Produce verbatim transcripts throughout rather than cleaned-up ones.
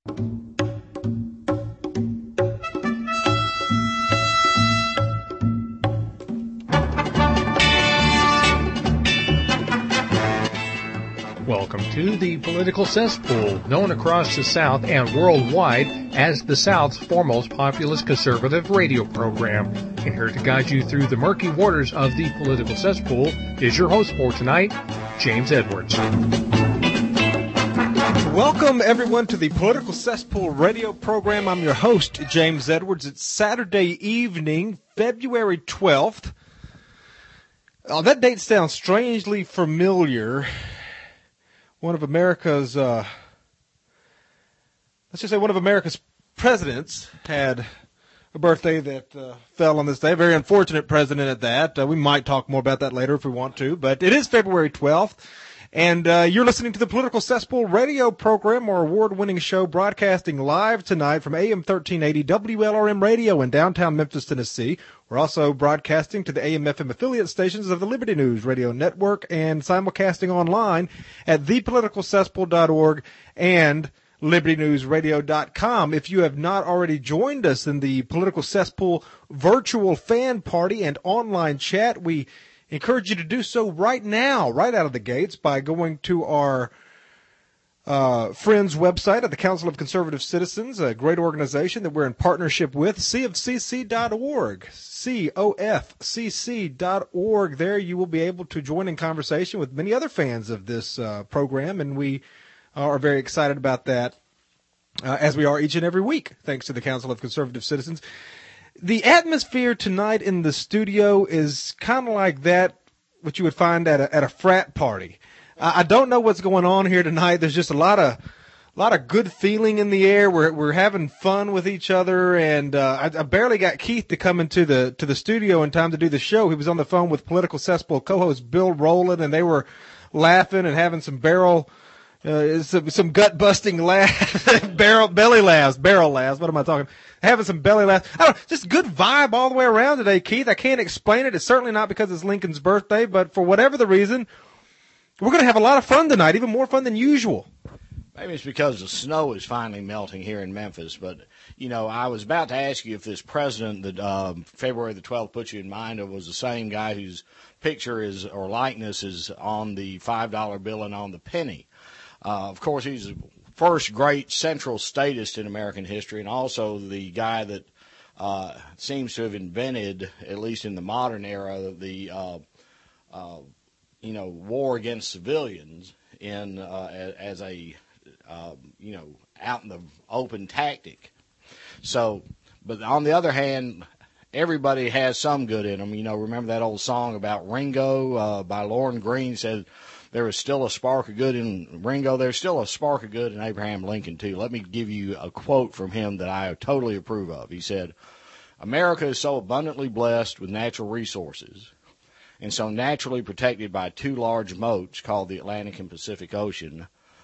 Welcome to the Political Cesspool, known across the South and worldwide as the South's foremost populist conservative radio program. And here to guide you through the murky waters of the Political Cesspool is your host for tonight, James Edwards. Welcome, everyone, to the Political Cesspool radio program. I'm your host, James Edwards. It's Saturday evening, February twelfth. Oh, that date sounds strangely familiar. One of America's, uh, let's just say one of America's presidents had a birthday that uh, fell on this day. Very unfortunate president at that. Uh, we might talk more about that later if we want to, but it is February twelfth. And uh, you're listening to the Political Cesspool radio program, our award-winning show broadcasting live tonight from A M thirteen eighty W L R M Radio in downtown Memphis, Tennessee. We're also broadcasting to the A M F M affiliate stations of the Liberty News Radio Network and simulcasting online at the political cesspool dot org and liberty news radio dot com. If you have not already joined us in the Political Cesspool virtual fan party and online chat, we encourage you to do so right now, right out of the gates, by going to our uh, friends' website at the Council of Conservative Citizens, a great organization that we're in partnership with, C F C C dot org, C O F C C dot org. There you will be able to join in conversation with many other fans of this uh, program, and we are very excited about that, uh, as we are each and every week, thanks to the Council of Conservative Citizens. The atmosphere tonight in the studio is kind of like that, what you would find at a, at a frat party. I, I don't know what's going on here tonight. There's just a lot of, a lot of good feeling in the air. We're, we're having fun with each other. And, uh, I, I barely got Keith to come into the, to the studio in time to do the show. He was on the phone with Political Cesspool co-host Bill Rowland, and they were laughing and having some barrel, Uh, some, some gut-busting laughs, barrel, belly laughs, barrel laughs. What am I talking? Having some belly laughs. I don't know, just good vibe all the way around today, Keith. I can't explain it. It's certainly not because it's Lincoln's birthday, but for whatever the reason, we're going to have a lot of fun tonight, even more fun than usual. Maybe it's because the snow is finally melting here in Memphis. But, you know, I was about to ask you if this president that um, February the twelfth put you in mind of was the same guy whose picture is or likeness is on the five dollar bill and on the penny. Uh, of course, he's the first great central statist in American history, and also the guy that uh, seems to have invented, at least in the modern era, the uh, uh, you know war against civilians in uh, as a uh, you know out in the open tactic. So, but on the other hand, everybody has some good in them. You know, remember that old song about Ringo uh, by Lauren Green said, there is still a spark of good in Ringo. There's still a spark of good in Abraham Lincoln, too. Let me give you a quote from him that I totally approve of. He said, America is so abundantly blessed with natural resources and so naturally protected by two large moats called the Atlantic and Pacific Ocean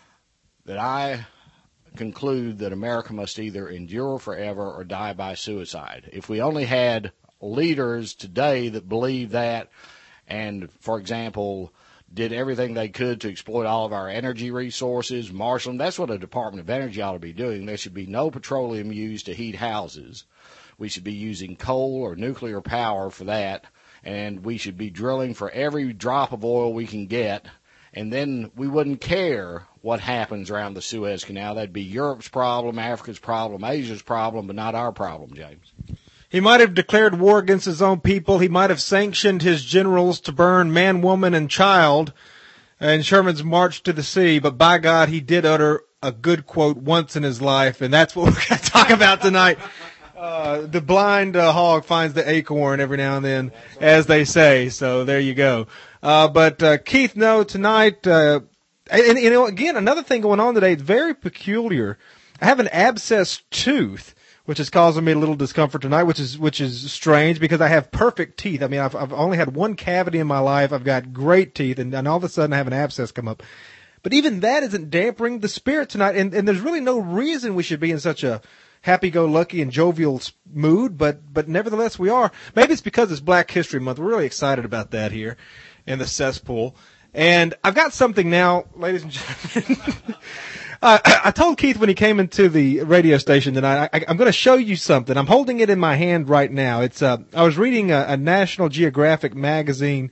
that I conclude that America must either endure forever or die by suicide. If we only had leaders today that believe that and, for example, did everything they could to exploit all of our energy resources, marshal them. That's what a Department of Energy ought to be doing. There should be no petroleum used to heat houses. We should be using coal or nuclear power for that, and we should be drilling for every drop of oil we can get, and then we wouldn't care what happens around the Suez Canal. That'd be Europe's problem, Africa's problem, Asia's problem, but not our problem, James. He might have declared war against his own people. He might have sanctioned his generals to burn man, woman, and child in Sherman's March to the Sea. But by God, he did utter a good quote once in his life, and that's what we're going to talk about tonight. Uh, the blind uh, hog finds the acorn every now and then, as they say. So there you go. Uh, but uh, Keith, no, tonight, uh, and, and you know, again, another thing going on today, it's very peculiar. I have an abscessed tooth, which is causing me a little discomfort tonight, which is which is strange because I have perfect teeth. I mean, I've I've only had one cavity in my life. I've got great teeth, and, and all of a sudden I have an abscess come up. But even that isn't dampening the spirit tonight, and, and there's really no reason we should be in such a happy-go-lucky and jovial mood, but but nevertheless we are. Maybe it's because it's Black History Month. We're really excited about that here in the cesspool. And I've got something now, ladies and gentlemen. Uh, I told Keith when he came into the radio station tonight, I, I'm going to show you something. I'm holding it in my hand right now. It's uh, I was reading a, a National Geographic magazine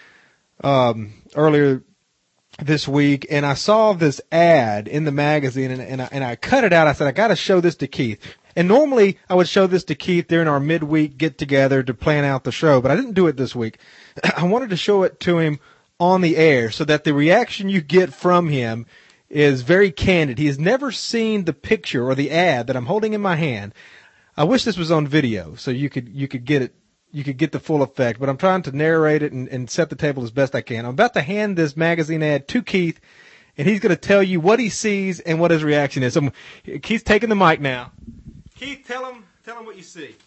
um, earlier this week, and I saw this ad in the magazine, and, and, I, and I cut it out. I said, I got to show this to Keith. And normally I would show this to Keith during our midweek get-together to plan out the show, but I didn't do it this week. I wanted to show it to him on the air so that the reaction you get from him is very candid. He has never seen the picture or the ad that I'm holding in my hand. I wish this was on video so you could you could get it. You could get the full effect, but I'm trying to narrate it and, and set the table as best I can. I'm about to hand this magazine ad to Keith, and he's going to tell you what he sees and what his reaction is. So Keith's taking the mic now. Keith, tell him, tell him what you see.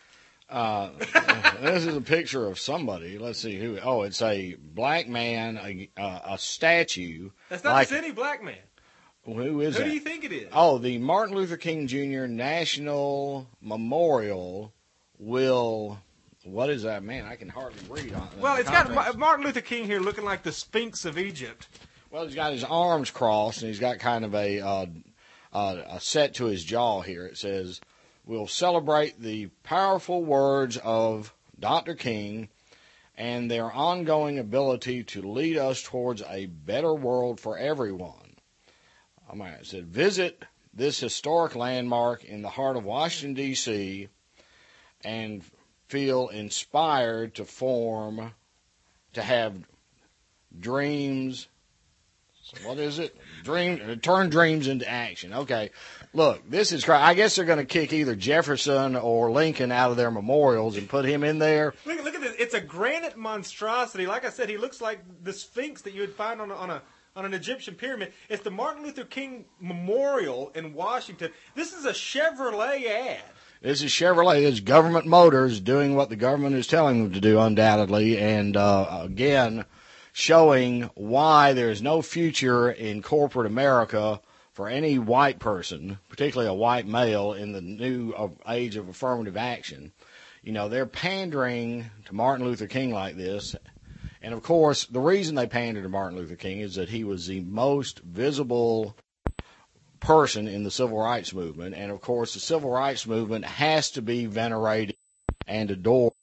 Uh, this is a picture of somebody. Let's see who. Oh, it's a black man, a, uh, a statue. That's not like, just any black man. Who is Who that? do you think it is? Oh, the Martin Luther King Junior National Memorial will. What is that, man? I can hardly read on it. Well, it's got Martin Luther King here looking like the Sphinx of Egypt. Well, he's got his arms crossed, and he's got kind of a, uh, uh, a set to his jaw here. It says, "We'll celebrate the powerful words of Doctor King and their ongoing ability to lead us towards a better world for everyone." I mean, it said, "Visit this historic landmark in the heart of Washington, D C, and feel inspired to form, to have dreams." What is it? Dream, turn dreams into action. Okay. Look, this is, I guess they're going to kick either Jefferson or Lincoln out of their memorials and put him in there. Look, look at this. It's a granite monstrosity. Like I said, he looks like the Sphinx that you would find on a, on a, on an Egyptian pyramid. It's the Martin Luther King Memorial in Washington. This is a Chevrolet ad. This is Chevrolet. This is government motors doing what the government is telling them to do, undoubtedly. And, uh, again, showing why there is no future in corporate America for any white person, particularly a white male, in the new age of affirmative action. You know, they're pandering to Martin Luther King like this. And, of course, the reason they pander to Martin Luther King is that he was the most visible person in the civil rights movement. And, of course, the civil rights movement has to be venerated and adored.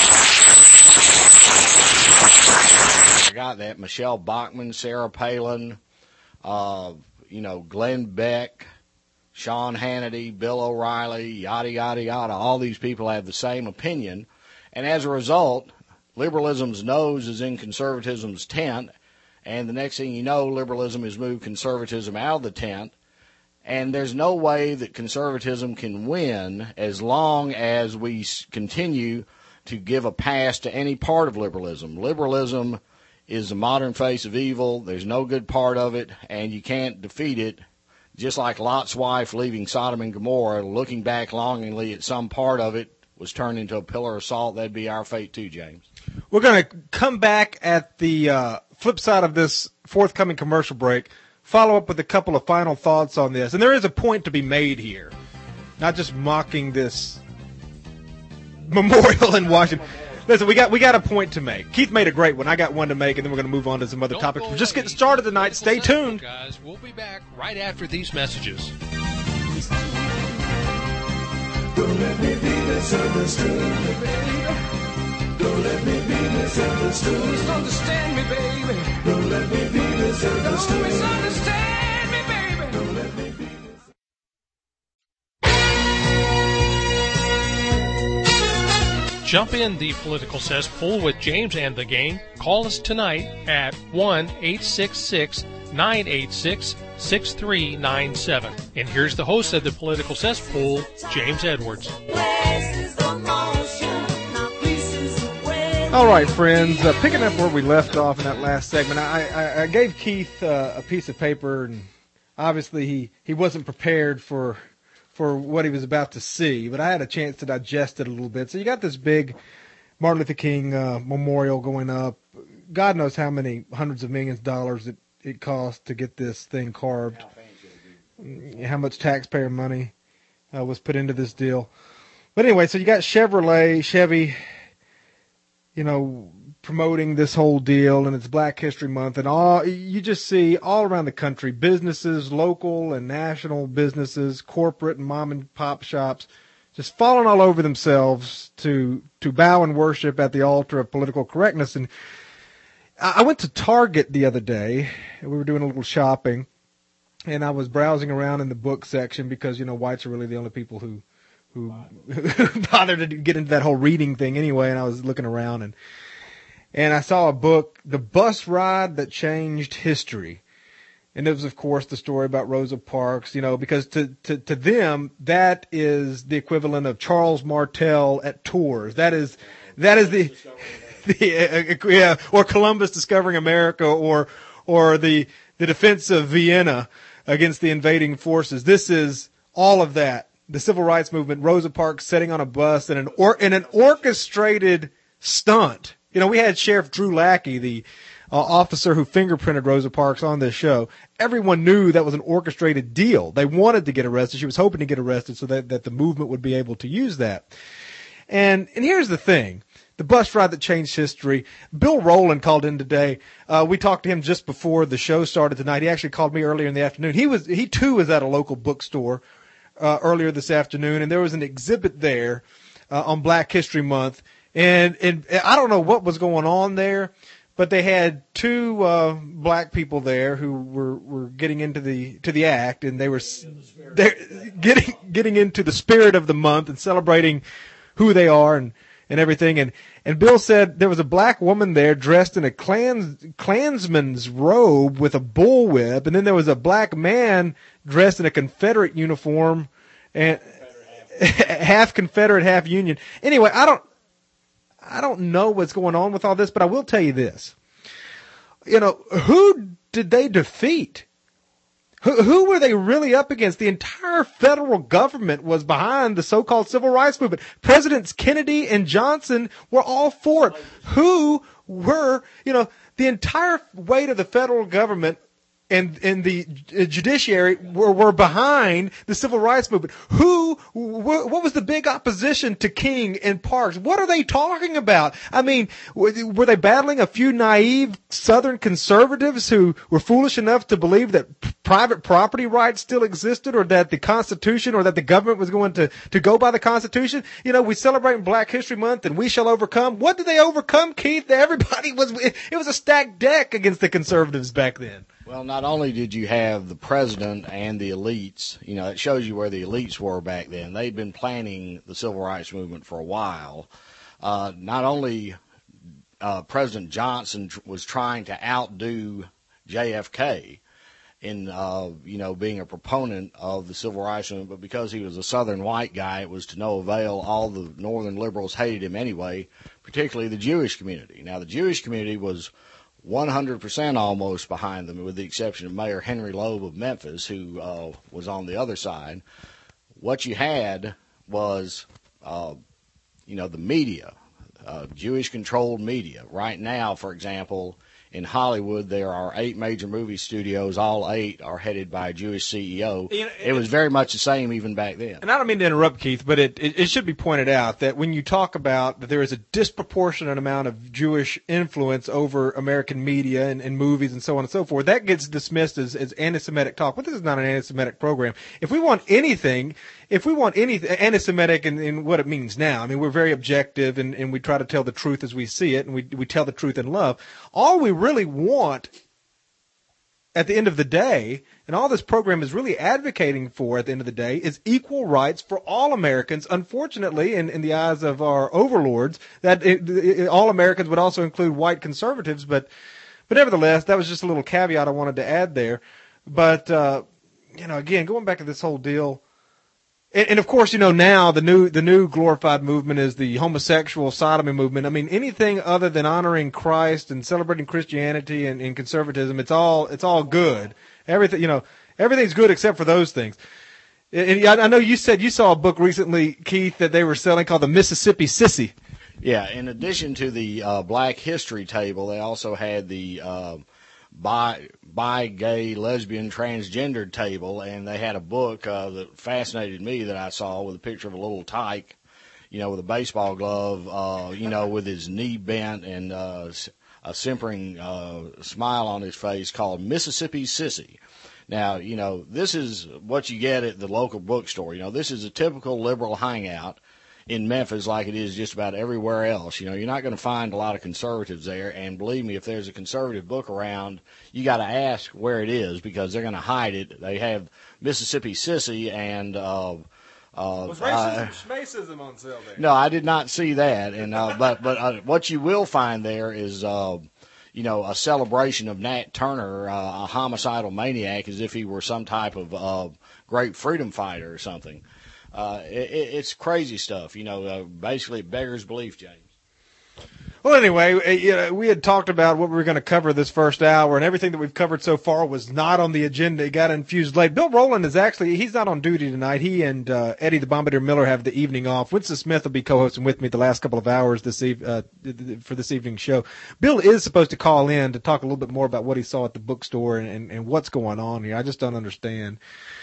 I got that. Michelle Bachmann, Sarah Palin, uh, you know, Glenn Beck, Sean Hannity, Bill O'Reilly, yada, yada, yada. All these people have the same opinion. And as a result, liberalism's nose is in conservatism's tent. And the next thing you know, liberalism has moved conservatism out of the tent. And there's no way that conservatism can win as long as we continue to give a pass to any part of liberalism. Liberalism is the modern face of evil. There's no good part of it, and you can't defeat it. Just like Lot's wife leaving Sodom and Gomorrah, looking back longingly at some part of it was turned into a pillar of salt. That'd be our fate too, James. We're going to come back at the uh, flip side of this forthcoming commercial break, follow up with a couple of final thoughts on this. And there is a point to be made here, not just mocking this memorial in Washington. Listen, we got we got a point to make. Keith made a great one. I got one to make, and then we're going to move on to some other Don't topics. go We're just away. getting started tonight. Stay tuned. Guys, we'll be back right after these messages. Don't let me be misunderstood, baby. Don't let me be misunderstood. Misunderstand me, baby. Don't let me be misunderstood. Don't misunderstand me, baby. Don't let me be. Jump in the political cesspool with James and the gang. Call us tonight at one eight six six, nine eight six, six three nine seven. And here's the host of the political cesspool, James Edwards. All right, friends, uh, picking up where we left off in that last segment, I, I, I gave Keith uh, a piece of paper, and obviously he, he wasn't prepared for for what he was about to see, but I had a chance to digest it a little bit. So you got this big Martin Luther King uh, memorial going up. God knows how many hundreds of millions of dollars it, it cost to get this thing carved, how much taxpayer money uh, was put into this deal. But anyway, so you got Chevrolet, Chevy, you know, promoting this whole deal, and it's Black History Month, and all you just see all around the country, businesses, local and national businesses, corporate and mom and pop shops, just falling all over themselves to to bow and worship at the altar of political correctness. And I went to Target the other day, and we were doing a little shopping, and I was browsing around in the book section because, you know, whites are really the only people who who bother to get into that whole reading thing anyway. And I was looking around, and and I saw a book, The Bus Ride That Changed History. And it was, of course, the story about Rosa Parks, you know, because to, to, to them, that is the equivalent of Charles Martel at Tours. That is, that is the, the uh, yeah, or Columbus discovering America, or, or the, the defense of Vienna against the invading forces. This is all of that. The civil rights movement, Rosa Parks setting on a bus in an or, in an orchestrated stunt. You know, we had Sheriff Drew Lackey, the uh, officer who fingerprinted Rosa Parks, on this show. Everyone knew that was an orchestrated deal. They wanted to get arrested. She was hoping to get arrested so that, that the movement would be able to use that. And and here's the thing. The bus ride that changed history. Bill Rowland called in today. Uh, we talked to him just before the show started tonight. He actually called me earlier in the afternoon. He was he too was at a local bookstore uh, earlier this afternoon, and there was an exhibit there uh, on Black History Month. And, and I don't know what was going on there, but they had two uh, black people there who were, were getting into the to the act, and they were they're getting getting into the spirit of the month and celebrating who they are and, and everything. And, and Bill said there was a black woman there dressed in a Klans, Klansman's robe with a bullwhip, and then there was a black man dressed in a Confederate uniform, and half Confederate, half Union. Anyway, I don't. I don't know what's going on with all this, but I will tell you this. You know, who did they defeat? Who, who were they really up against? The entire federal government was behind the so-called civil rights movement. Presidents Kennedy and Johnson were all for it. Who were, you know, the entire weight of the federal government and, and the judiciary were, were behind the civil rights movement. Who, wh- what was the big opposition to King and Parks? What are they talking about? I mean, were they battling a few naive Southern conservatives who were foolish enough to believe that p- private property rights still existed, or that the Constitution, or that the government was going to, to go by the Constitution? You know, we celebrate Black History Month and we shall overcome. What did they overcome, Keith? Everybody was, it was a stacked deck against the conservatives back then. Well, not only did you have the president and the elites, you know, it shows you where the elites were back then. They'd been planning the civil rights movement for a while. Uh, not only uh, President Johnson tr- was trying to outdo J F K in, uh, you know, being a proponent of the civil rights movement, but because he was a Southern white guy, it was to no avail. All the Northern liberals hated him anyway, particularly the Jewish community. Now, the Jewish community was one hundred percent almost behind them, with the exception of Mayor Henry Loeb of Memphis, who uh, was on the other side. What you had was, uh, you know, the media, uh, Jewish-controlled media. Right now, for example, in Hollywood, there are eight major movie studios. All eight are headed by a Jewish C E O. You know, it, it was very much the same even back then. And I don't mean to interrupt, Keith, but it, it, it should be pointed out that when you talk about that there is a disproportionate amount of Jewish influence over American media and, and movies and so on and so forth, that gets dismissed as, as anti-Semitic talk. But this is not an anti-Semitic program. If we want anything, if we want anything anti-Semitic in, in what it means now, I mean, we're very objective, and, and we try to tell the truth as we see it, and we we tell the truth in love. All we really want at the end of the day, and all this program is really advocating for at the end of the day, is equal rights for all Americans. Unfortunately, in, in the eyes of our overlords, that it, it, all Americans would also include white conservatives. But, but nevertheless, that was just a little caveat I wanted to add there. But, uh, you know, again, going back to this whole deal, and, and of course, you know, now the new the new glorified movement is the homosexual sodomy movement. I mean, anything other than honoring Christ and celebrating Christianity and, and conservatism, it's all it's all good. Everything, you know, everything's good except for those things. And I know you said you saw a book recently, Keith, that they were selling called the Mississippi Sissy. Yeah, in addition to the uh, Black History table, they also had the uh, bi, bi, gay, lesbian, transgendered table, and they had a book uh, that fascinated me that I saw with a picture of a little tyke, you know, with a baseball glove, uh, you know, with his knee bent and uh, a simpering uh, smile on his face, called Mississippi Sissy. Now, you know, this is what you get at the local bookstore. You know, this is a typical liberal hangout in Memphis, like it is just about everywhere else. You know, you're not going to find a lot of conservatives there, and believe me, if there's a conservative book around, you got to ask where it is, because they're going to hide it. They have Mississippi Sissy and uh, uh, was racism, uh, schmacism on sale there? No, I did not see that. And uh, but but uh, what you will find there is, uh, you know, a celebration of Nat Turner, uh, a homicidal maniac, as if he were some type of uh, great freedom fighter or something. Uh, it, it's crazy stuff, you know, uh, basically it beggars belief, James. Well, anyway, you know, we had talked about what we were going to cover this first hour, and everything that we've covered so far was not on the agenda. It got infused late. Bill Rowland is actually, he's not on duty tonight. He and uh, Eddie the Bombardier Miller have the evening off. Winston Smith will be co-hosting with me the last couple of hours this eve- uh, for this evening's show. Bill is supposed to call in to talk a little bit more about what he saw at the bookstore and, and, and what's going on here. I just don't understand.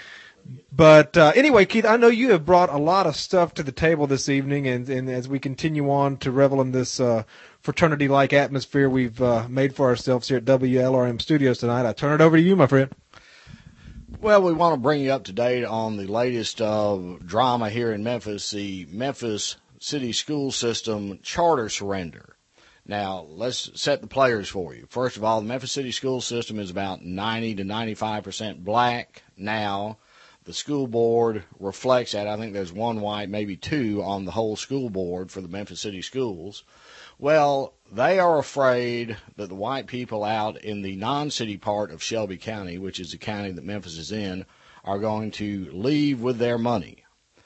But uh, anyway, Keith, I know you have brought a lot of stuff to the table this evening, and, and as we continue on to revel in this uh, fraternity-like atmosphere we've uh, made for ourselves here at W L R M Studios tonight, I turn it over to you, my friend. Well, we want to bring you up to date on the latest uh, drama here in Memphis, the Memphis City School System charter surrender. Now, let's set the players for you. First of all, the Memphis City School System is about ninety to ninety-five percent black now. The school board reflects that. I think there's one white, maybe two on the whole school board for the Memphis City Schools. Well, they are afraid that the white people out in the non-city part of Shelby County, which is the county that Memphis is in, are going to leave with their money.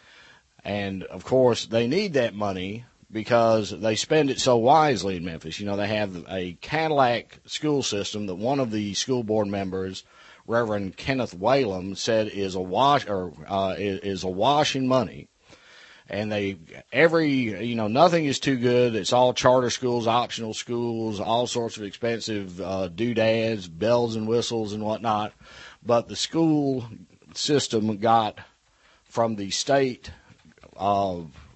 And, of course, they need that money because they spend it so wisely in Memphis. You know, they have a Cadillac school system that one of the school board members, Reverend Kenneth Whalum, said is a wash or uh, is a wash in money, and they every you know nothing is too good. It's all charter schools, optional schools, all sorts of expensive uh, doodads, bells and whistles and whatnot. But the school system got from the state, uh,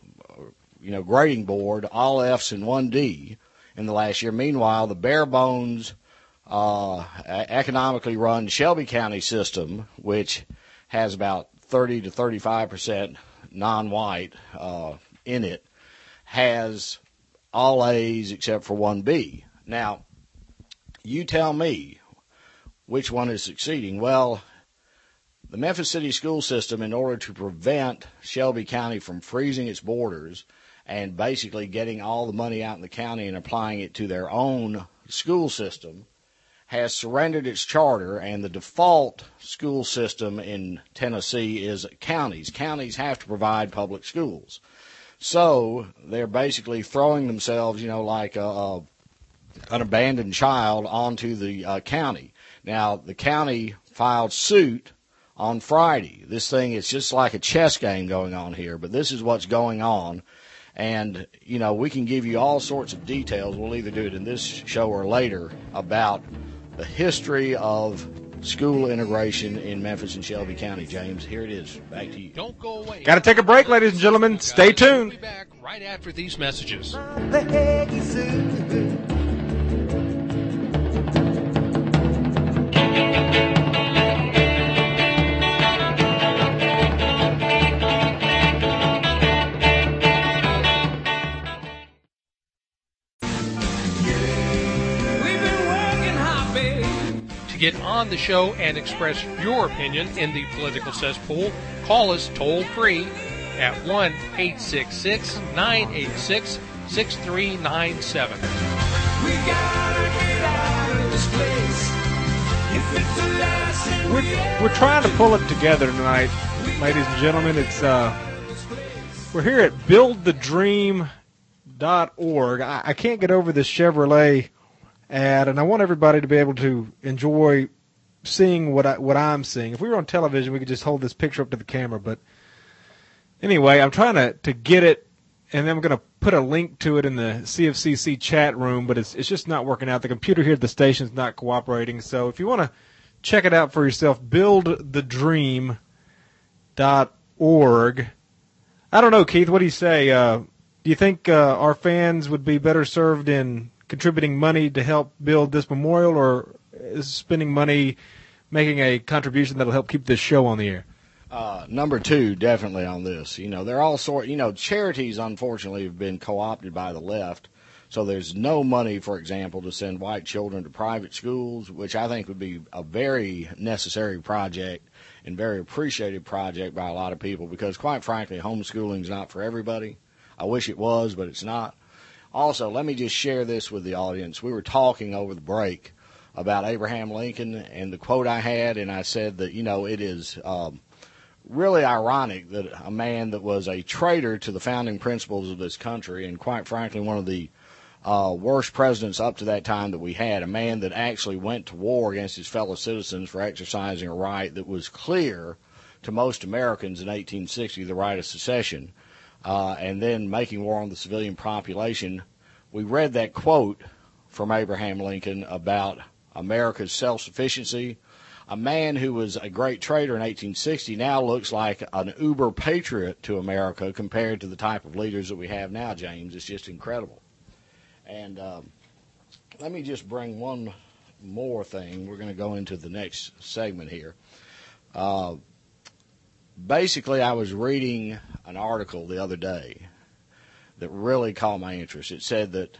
you know, grading board all F's and one D in the last year. Meanwhile, the bare bones, Uh, economically run Shelby County system, which has about thirty to thirty-five percent non-white uh, in it, has all A's except for one B. Now, you tell me which one is succeeding. Well, the Memphis City School System, in order to prevent Shelby County from freezing its borders and basically getting all the money out in the county and applying it to their own school system, has surrendered its charter, and the default school system in Tennessee is counties. Counties have to provide public schools. So they're basically throwing themselves, you know, like a, a, an abandoned child onto the uh, county. Now, the county filed suit on Friday. This thing is just like a chess game going on here, but this is what's going on. And, you know, we can give you all sorts of details. We'll either do it in this show or later about the history of school integration in Memphis and Shelby County. James, here it is. Back to you. Don't go away. Got to take a break, ladies and gentlemen. Stay tuned. We'll be back right after these messages. To get on the show and express your opinion in the political cesspool, call us toll-free at one eight six six, nine eight six, six three nine seven. We gotta get out of this place. If it's the last thing we We're, we're trying to pull it together tonight, ladies and gentlemen. It's uh, we're here at build the dream dot org. I, I can't get over this Chevrolet ad, and I want everybody to be able to enjoy seeing what I what I'm seeing. If we were on television, we could just hold this picture up to the camera. But anyway, I'm trying to, to get it, and then I'm going to put a link to it in the C F C C chat room, but it's it's just not working out. The computer here at the station is not cooperating. So if you want to check it out for yourself, build the dream dot org. I don't know, Keith. What do you say? Uh, Do you think uh, our fans would be better served in contributing money to help build this memorial, or is spending money making a contribution that'll help keep this show on the air? Uh, number two, definitely on this. You know, they're all sort. You know, charities unfortunately have been co-opted by the left, so there's no money, for example, to send white children to private schools, which I think would be a very necessary project and very appreciated project by a lot of people. Because, quite frankly, homeschooling is not for everybody. I wish it was, but it's not. Also, let me just share this with the audience. We were talking over the break about Abraham Lincoln and the quote I had, and I said that, you know, it is um, really ironic that a man that was a traitor to the founding principles of this country, and quite frankly one of the uh, worst presidents up to that time that we had, a man that actually went to war against his fellow citizens for exercising a right that was clear to most Americans in eighteen sixty, the right of secession, uh, and then making war on the civilian population. We read that quote from Abraham Lincoln about America's self-sufficiency. A man who was a great traitor in eighteen sixty now looks like an uber patriot to America compared to the type of leaders that we have now, James. It's just incredible. And um, let me just bring one more thing. We're going to go into the next segment here. Uh, basically, I was reading an article the other day that really caught my interest. It said that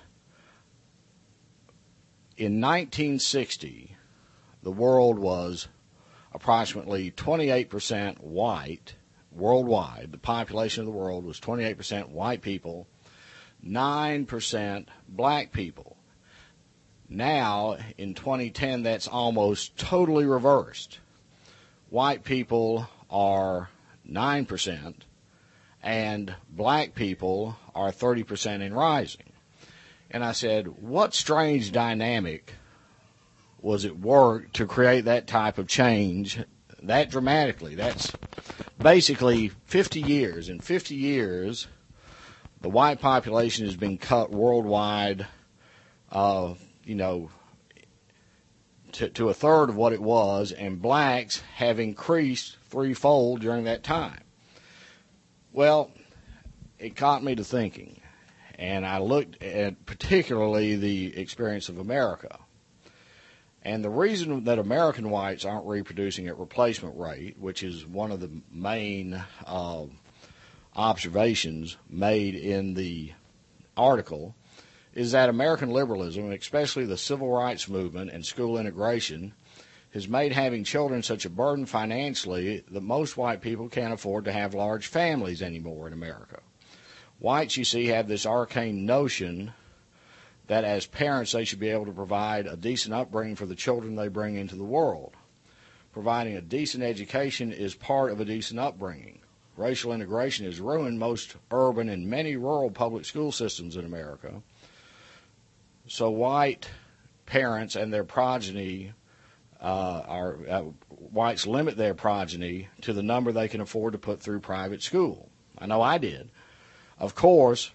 in nineteen sixty, the world was approximately twenty-eight percent white worldwide. The population of the world was twenty-eight percent white people, nine percent black people. Now, in twenty ten, that's almost totally reversed. White people are nine percent, and black people are thirty percent and rising. And I said, what strange dynamic was at work to create that type of change that dramatically? That's basically fifty years. In fifty years, the white population has been cut worldwide, uh, you know, to, to a third of what it was, and blacks have increased threefold during that time. Well, it caught me to thinking, and I looked at particularly the experience of America. And the reason that American whites aren't reproducing at replacement rate, which is one of the main uh, observations made in the article, is that American liberalism, especially the civil rights movement and school integration, has made having children such a burden financially that most white people can't afford to have large families anymore in America. Whites, you see, have this arcane notion that as parents they should be able to provide a decent upbringing for the children they bring into the world. Providing a decent education is part of a decent upbringing. Racial integration has ruined most urban and many rural public school systems in America. So white parents and their progeny uh, are uh, whites limit their progeny to the number they can afford to put through private school. I know I did. Of course,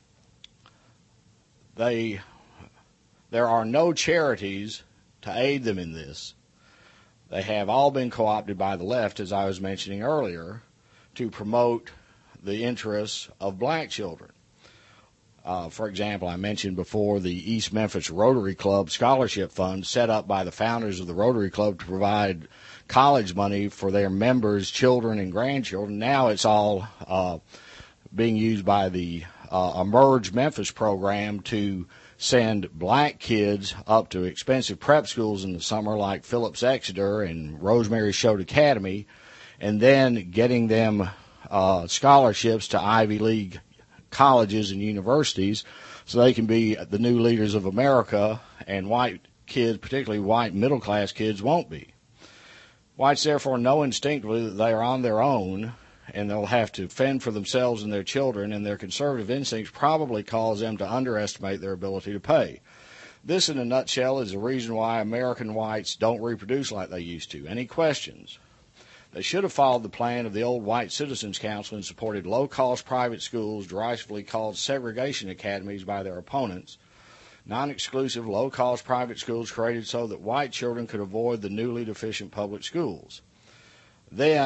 they there are no charities to aid them in this. They have all been co-opted by the left, as I was mentioning earlier, to promote the interests of black children. Uh, for example, I mentioned before the East Memphis Rotary Club Scholarship Fund, set up by the founders of the Rotary Club to provide college money for their members' children and grandchildren. Now it's all uh, being used by the uh, Emerge Memphis program to send black kids up to expensive prep schools in the summer like Phillips Exeter and Rosemary Choate Academy, and then getting them uh, scholarships to Ivy League colleges and universities so they can be the new leaders of America, and white kids, particularly white middle-class kids, won't be. Whites therefore know instinctively that they are on their own and they'll have to fend for themselves and their children, and their conservative instincts probably cause them to underestimate their ability to pay. This, in a nutshell, is the reason why American whites don't reproduce like they used to. Any questions? They should have followed the plan of the old White Citizens Council and supported low-cost private schools, derisively called segregation academies by their opponents, non-exclusive, low-cost private schools created so that white children could avoid the newly deficient public schools. Then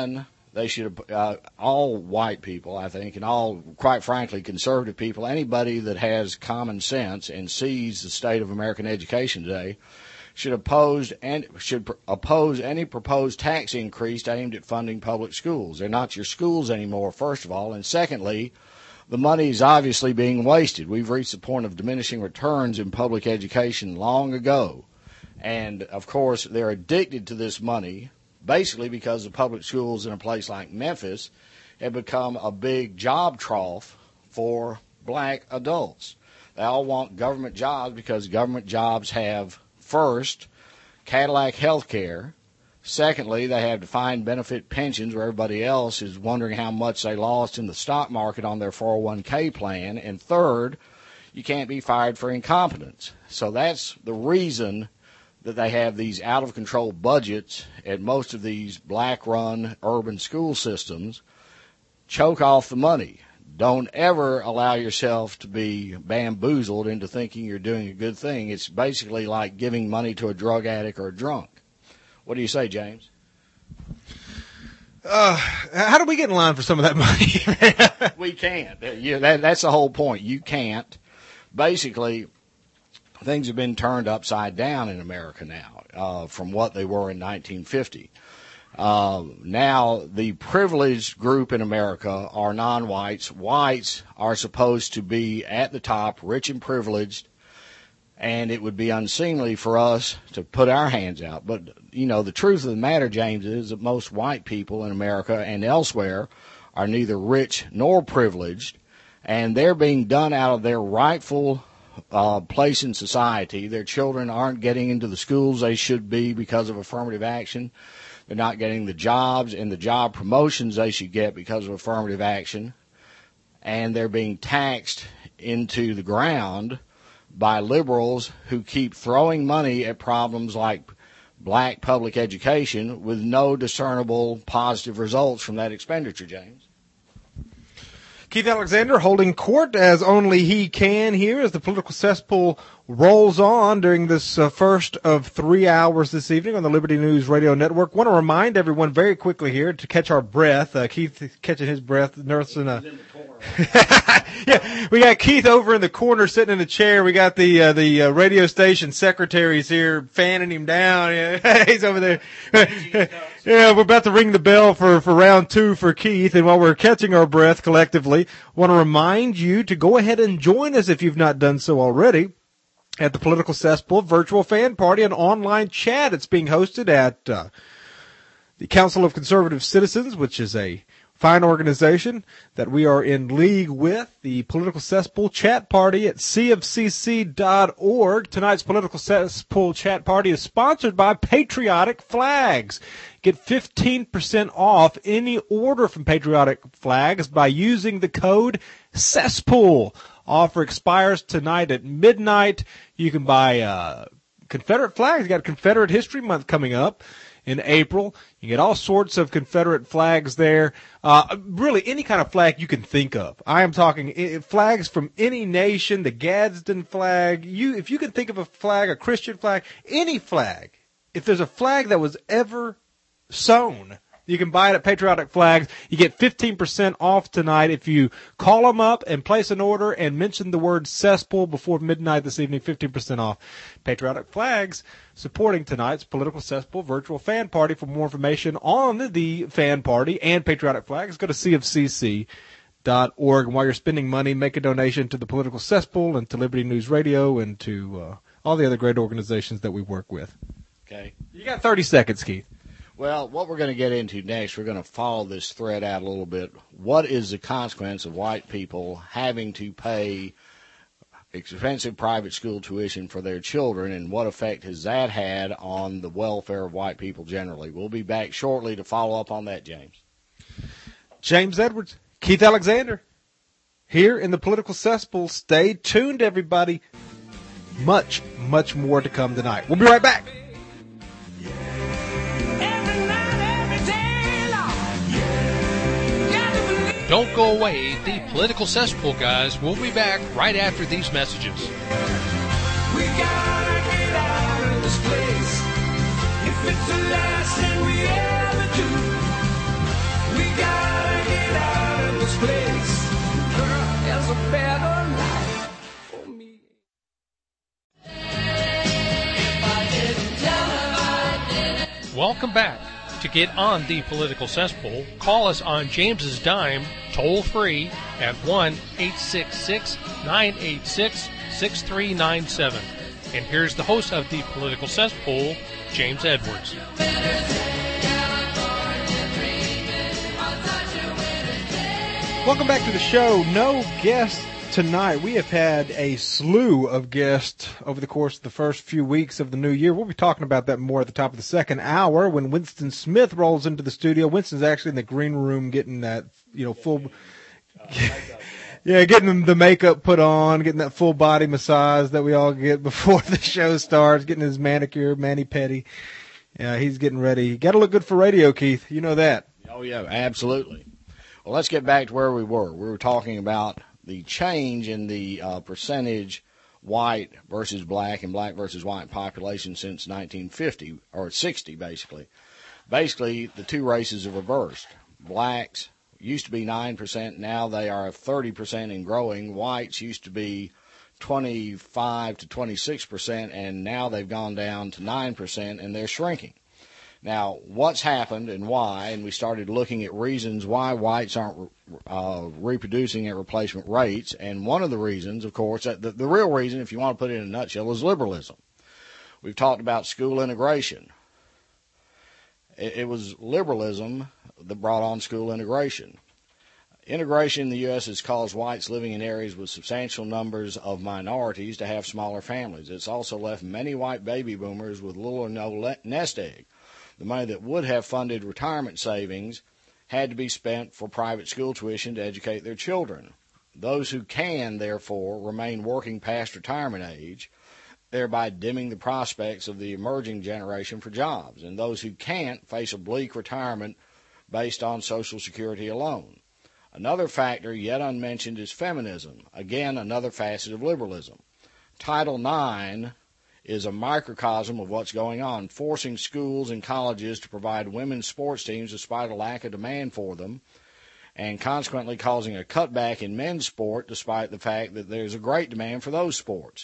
They should, uh, all white people, I think, and all, quite frankly, conservative people, anybody that has common sense and sees the state of American education today, should oppose and should pr- oppose any proposed tax increase aimed at funding public schools. They're not your schools anymore, first of all, and secondly, the money is obviously being wasted. We've reached the point of diminishing returns in public education long ago, and of course, they're addicted to this money. Basically because the public schools in a place like Memphis have become a big job trough for black adults. They all want government jobs because government jobs have, first, Cadillac health care. Secondly, they have defined benefit pensions where everybody else is wondering how much they lost in the stock market on their four oh one k plan. And third, you can't be fired for incompetence. So that's the reason that they have these out-of-control budgets at most of these black-run urban school systems. Choke off the money. Don't ever allow yourself to be bamboozled into thinking you're doing a good thing. It's basically like giving money to a drug addict or a drunk. What do you say, James? Uh, how do we get in line for some of that money? We can't. Yeah, that, that's the whole point. You can't. Basically, things have been turned upside down in America now uh, from what they were in nineteen fifty. Uh, now, the privileged group in America are non-whites. Whites are supposed to be at the top, rich and privileged, and it would be unseemly for us to put our hands out. But, you know, the truth of the matter, James, is that most white people in America and elsewhere are neither rich nor privileged, and they're being done out of their rightful Uh, place in society. Their children aren't getting into the schools they should be because of affirmative action. They're not getting the jobs and the job promotions they should get because of affirmative action. And they're being taxed into the ground by liberals who keep throwing money at problems like black public education with no discernible positive results from that expenditure, James. Keith Alexander holding court as only he can here as the political cesspool rolls on during this uh, first of three hours this evening on the Liberty News Radio Network. Want to remind everyone very quickly here to catch our breath. Uh, Keith catching his breath, nursing a. Yeah, we got Keith over in the corner sitting in a chair. We got the uh, the uh, radio station secretaries here fanning him down. Yeah, he's over there. Yeah, we're about to ring the bell for, for round two for Keith. And while we're catching our breath collectively, want to remind you to go ahead and join us if you've not done so already at the Political Cesspool Virtual Fan Party, an online chat. It's being hosted at uh, the Council of Conservative Citizens, which is a fine organization that we are in league with, the Political Cesspool Chat Party at c f c c dot org. Tonight's Political Cesspool Chat Party is sponsored by Patriotic Flags. Get fifteen percent off any order from Patriotic Flags by using the code Cesspool. Offer expires tonight at midnight. You can buy uh, Confederate flags. You got Confederate History Month coming up in April. You get all sorts of Confederate flags there. Uh, really, any kind of flag you can think of. I am talking flags from any nation, the Gadsden flag. You, if you can think of a flag, a Christian flag, any flag. If there's a flag that was ever sewn, you can buy it at Patriotic Flags. You get fifteen percent off tonight if you call them up and place an order and mention the word cesspool before midnight this evening. fifteen percent off. Patriotic Flags supporting tonight's Political Cesspool Virtual Fan Party. For more information on the, the fan party and Patriotic Flags, go to c f c c dot org. And while you're spending money, make a donation to the Political Cesspool and to Liberty News Radio and to uh, all the other great organizations that we work with. Okay. You got thirty seconds, Keith. Well, what we're going to get into next, we're going to follow this thread out a little bit. What is the consequence of white people having to pay expensive private school tuition for their children, and what effect has that had on the welfare of white people generally? We'll be back shortly to follow up on that, James. James Edwards, Keith Alexander, here in the Political Cesspool. Stay tuned, everybody. Much, much more to come tonight. We'll be right back. Don't go away. The Political Cesspool guys will be back right after these messages. We gotta get out of this place. If it's the last thing we ever do, we place. Girl, there's a better life for me. Welcome back. To get on the political cesspool, call us on James's dime, toll free at one eight six six, nine eight six, six three nine seven. And here's the host of the political cesspool, James Edwards. Welcome back to the show. No guests tonight. We have had a slew of guests over the course of the first few weeks of the new year. We'll be talking about that more at the top of the second hour when Winston Smith rolls into the studio. Winston's actually in the green room getting that, you know, full, yeah, getting the makeup put on, getting that full body massage that we all get before the show starts, getting his manicure, mani-pedi. Yeah, he's getting ready. Got to look good for radio, Keith. You know that. Oh, yeah, absolutely. Well, let's get back to where we were. We were talking about the change in the uh, percentage white versus black and black versus white population since nineteen fifty, or sixty, basically. Basically, the two races have reversed. Blacks used to be nine percent. Now they are thirty percent and growing. Whites used to be twenty-five to twenty-six percent, and now they've gone down to nine percent, and they're shrinking. Now, what's happened and why, and we started looking at reasons why whites aren't uh, reproducing at replacement rates, and one of the reasons, of course, the, the real reason, if you want to put it in a nutshell, is liberalism. We've talked about school integration. It, it was liberalism that brought on school integration. Integration in the U S has caused whites living in areas with substantial numbers of minorities to have smaller families. It's also left many white baby boomers with little or no nest egg. The money that would have funded retirement savings had to be spent for private school tuition to educate their children. Those who can, therefore, remain working past retirement age, thereby dimming the prospects of the emerging generation for jobs. And those who can't face a bleak retirement based on Social Security alone. Another factor yet unmentioned is feminism, again another facet of liberalism. Title nine is a microcosm of what's going on, forcing schools and colleges to provide women's sports teams despite a lack of demand for them, and consequently causing a cutback in men's sport despite the fact that there's a great demand for those sports.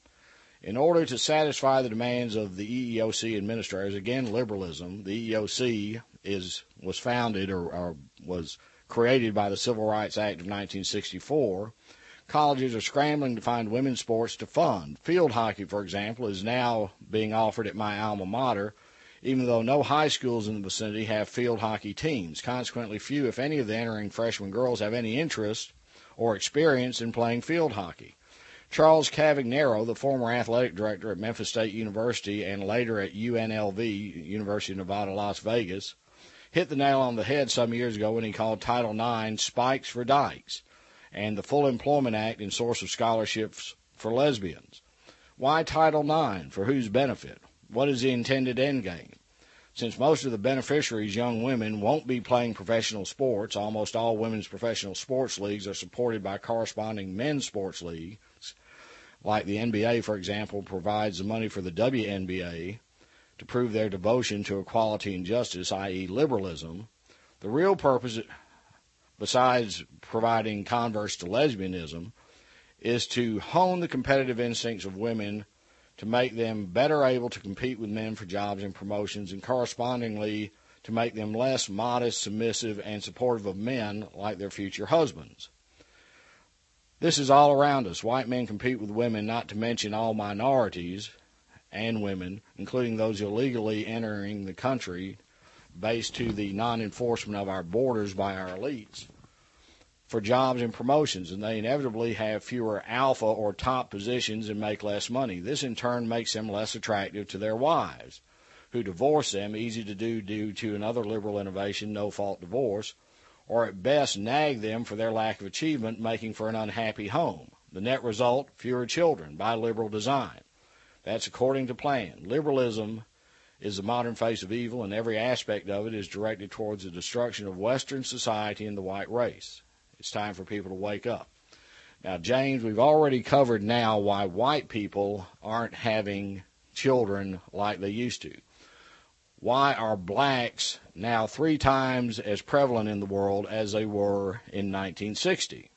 In order to satisfy the demands of the E E O C administrators, again liberalism, the E E O C is was founded or, or was created by the Civil Rights Act of nineteen sixty-four, colleges are scrambling to find women's sports to fund. Field hockey, for example, is now being offered at my alma mater, even though no high schools in the vicinity have field hockey teams. Consequently, few, if any, of the entering freshman girls have any interest or experience in playing field hockey. Charles Cavagnaro, the former athletic director at Memphis State University and later at U N L V, University of Nevada, Las Vegas, hit the nail on the head some years ago when he called Title nine Spikes for Dykes and the Full Employment Act in source of scholarships for lesbians. Why Title nine? For whose benefit? What is the intended end game? Since most of the beneficiaries, young women, won't be playing professional sports, almost all women's professional sports leagues are supported by corresponding men's sports leagues. Like the N B A, for example, provides the money for the W N B A to prove their devotion to equality and justice, that is liberalism. The real purpose, besides providing converts to lesbianism, is to hone the competitive instincts of women to make them better able to compete with men for jobs and promotions, and correspondingly to make them less modest, submissive, and supportive of men like their future husbands. This is all around us. White men compete with women, not to mention all minorities and women, including those illegally entering the country based to the non-enforcement of our borders by our elites, for jobs and promotions, and they inevitably have fewer alpha or top positions and make less money. This in turn makes them less attractive to their wives, who divorce them, easy to do due to another liberal innovation, no-fault divorce, or at best nag them for their lack of achievement, making for an unhappy home. The net result, fewer children by liberal design. That's according to plan. Liberalism is the modern face of evil, and every aspect of it is directed towards the destruction of Western society and the white race. It's time for people to wake up. Now, James, we've already covered now why white people aren't having children like they used to. why are blacks now three times as prevalent in the world as they were in nineteen sixty?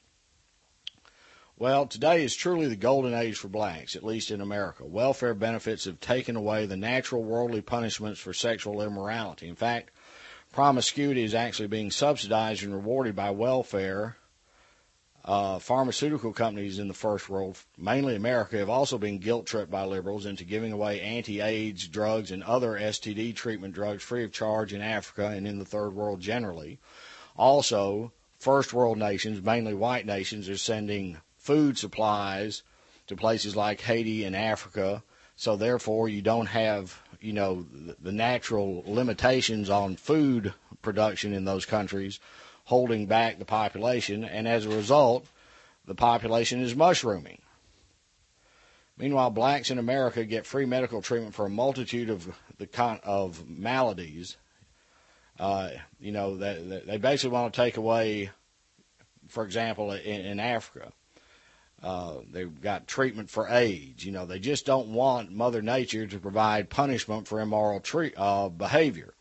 Well, today is truly the golden age for blacks, at least in America. Welfare benefits have taken away the natural worldly punishments for sexual immorality. In fact, promiscuity is actually being subsidized and rewarded by welfare. Uh, pharmaceutical companies in the first world, mainly America, have also been guilt-tripped by liberals into giving away anti-AIDS drugs and other S T D treatment drugs free of charge in Africa and in the third world generally. Also, first world nations, mainly white nations, are sending food supplies to places like Haiti and Africa, so therefore you don't have, you know, the, the natural limitations on food production in those countries holding back the population, and as a result, the population is mushrooming. Meanwhile, blacks in America get free medical treatment for a multitude of the con- of maladies. Uh, you know, they, they basically want to take away, for example, in, in Africa, uh, they've got treatment for AIDS. You know, they just don't want Mother Nature to provide punishment for immoral tre- uh, behavior.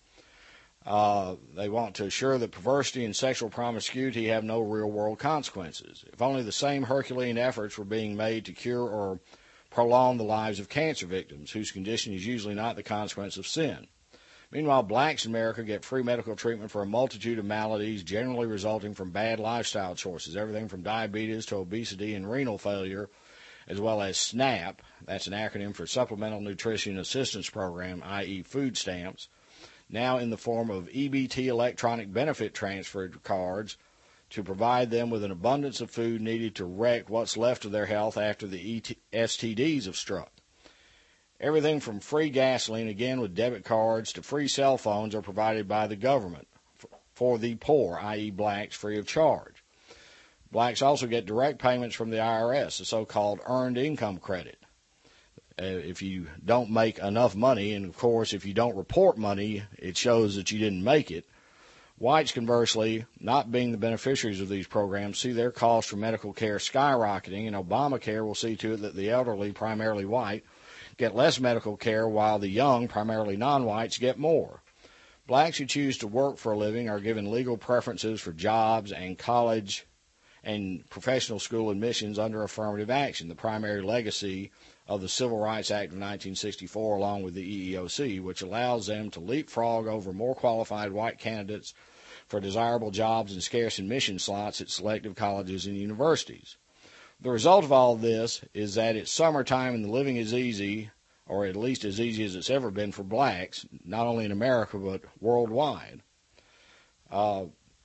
Uh, they want to assure that perversity and sexual promiscuity have no real-world consequences. If only the same Herculean efforts were being made to cure or prolong the lives of cancer victims, whose condition is usually not the consequence of sin. Meanwhile, blacks in America get free medical treatment for a multitude of maladies generally resulting from bad lifestyle choices, everything from diabetes to obesity and renal failure, as well as SNAP, that's an acronym for Supplemental Nutrition Assistance Program, that is food stamps, now in the form of E B T electronic benefit transfer cards to provide them with an abundance of food needed to wreck what's left of their health after the S T Ds have struck. Everything from free gasoline, again with debit cards, to free cell phones are provided by the government for the poor, that is blacks, free of charge. Blacks also get direct payments from the I R S, the so-called earned income credit. Uh, if you don't make enough money, and of course if you don't report money, it shows that you didn't make it. Whites, conversely, not being the beneficiaries of these programs, see their costs for medical care skyrocketing, and Obamacare will see to it that the elderly, primarily white, get less medical care while the young, primarily non-whites, get more. Blacks who choose to work for a living are given legal preferences for jobs and college and professional school admissions under affirmative action, the primary legacy of the Civil Rights Act of nineteen sixty-four, along with the E E O C, which allows them to leapfrog over more qualified white candidates for desirable jobs and scarce admission slots at selective colleges and universities. The result of all this is that it's summertime and the living is easy, or at least as easy as it's ever been for blacks, not only in America but worldwide. Uh,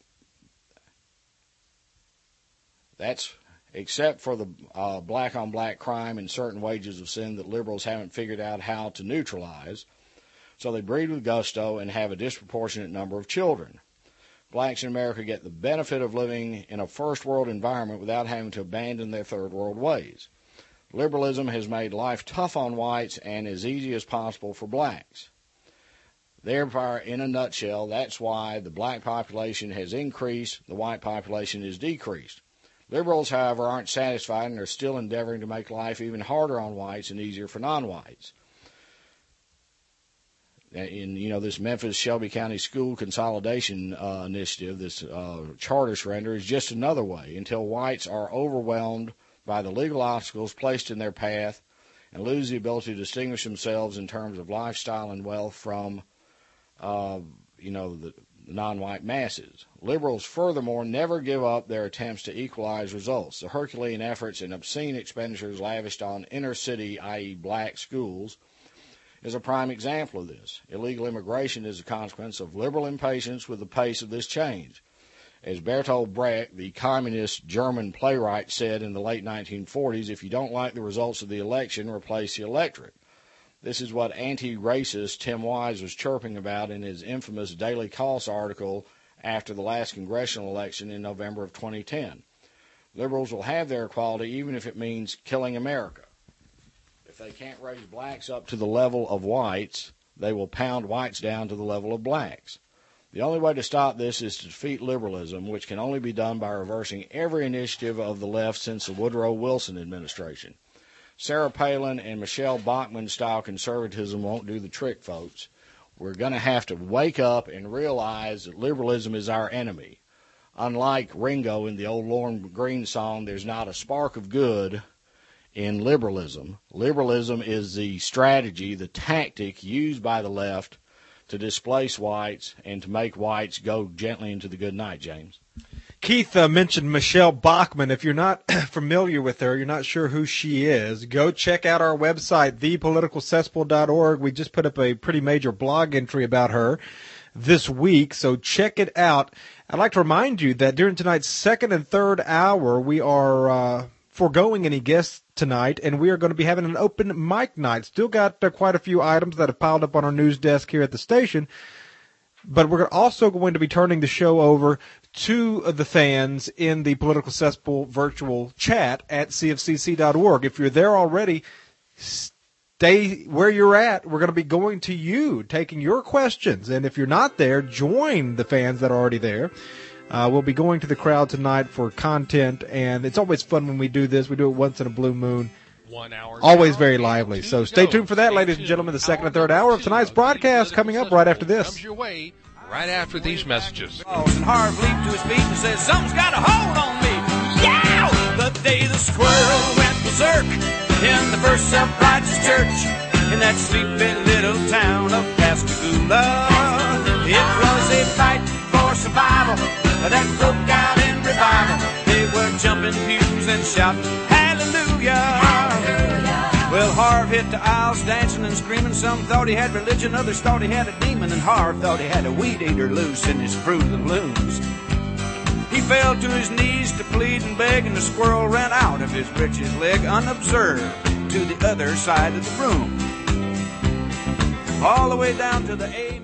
that's except for the uh, black-on-black crime and certain wages of sin that liberals haven't figured out how to neutralize. So they breed with gusto and have a disproportionate number of children. Blacks in America get the benefit of living in a first-world environment without having to abandon their third-world ways. Liberalism has made life tough on whites and as easy as possible for blacks. Therefore, in a nutshell, that's why the black population has increased, the white population has decreased. Liberals, however, aren't satisfied and are still endeavoring to make life even harder on whites and easier for non-whites. In, you know, this Memphis Shelby County School Consolidation uh, Initiative, this uh, charter surrender, is just another way until whites are overwhelmed by the legal obstacles placed in their path and lose the ability to distinguish themselves in terms of lifestyle and wealth from, uh, you know, the non-white masses. Liberals, furthermore, never give up their attempts to equalize results. The Herculean efforts and obscene expenditures lavished on inner-city, that is black schools, is a prime example of this. Illegal immigration is a consequence of liberal impatience with the pace of this change. As Bertolt Brecht, the communist German playwright, said in the late nineteen forties, if you don't like the results of the election, replace the electorate. This is what anti-racist Tim Wise was chirping about in his infamous Daily Kos article after the last congressional election in November of twenty ten. Liberals will have their equality even if it means killing America. If they can't raise blacks up to the level of whites, they will pound whites down to the level of blacks. The only way to stop this is to defeat liberalism, which can only be done by reversing every initiative of the left since the Woodrow Wilson administration. Sarah Palin and Michelle Bachmann-style conservatism won't do the trick, folks. We're going to have to wake up and realize that liberalism is our enemy. Unlike Ringo in the old Lorne Green song, there's not a spark of good in liberalism. Liberalism is the strategy, the tactic used by the left to displace whites and to make whites go gently into the good night, James. Keith uh, mentioned Michelle Bachmann. If you're not familiar with her, you're not sure who she is, go check out our website, the political cesspool dot org. We just put up a pretty major blog entry about her this week, so check it out. I'd like to remind you that during tonight's second and third hour, we are uh, foregoing any guests tonight, and we are going to be having an open mic night. Still got uh, quite a few items that have piled up on our news desk here at the station, but we're also going to be turning the show over to the fans in the Political Cesspool virtual chat at C F C C dot org. If you're there already, stay where you're at. We're going to be going to you, taking your questions. And if you're not there, join the fans that are already there. Uh, we'll be going to the crowd tonight for content, and it's always fun when we do this. We do it once in a blue moon. One hour. Always very lively. So stay tuned for that, ladies and gentlemen. The second and third hour of tonight's broadcast coming up right after this. Comes your way right after these messages. And Harv leaped to his feet and says, something's got a hold on me. Yeah! The day the squirrel went berserk in the first self-righteous church in that sleepy little town of Pascagoula. It was a fight for survival that broke out in revival. They were jumping pews and shouting, hallelujah. Well, Harv hit the aisles dancing and screaming. Some thought he had religion, others thought he had a demon, and Harv thought he had a weed eater loose in his Fruit of the Looms. He fell to his knees to plead and beg, and the squirrel ran out of his breeches leg unobserved to the other side of the room. All the way down to the A.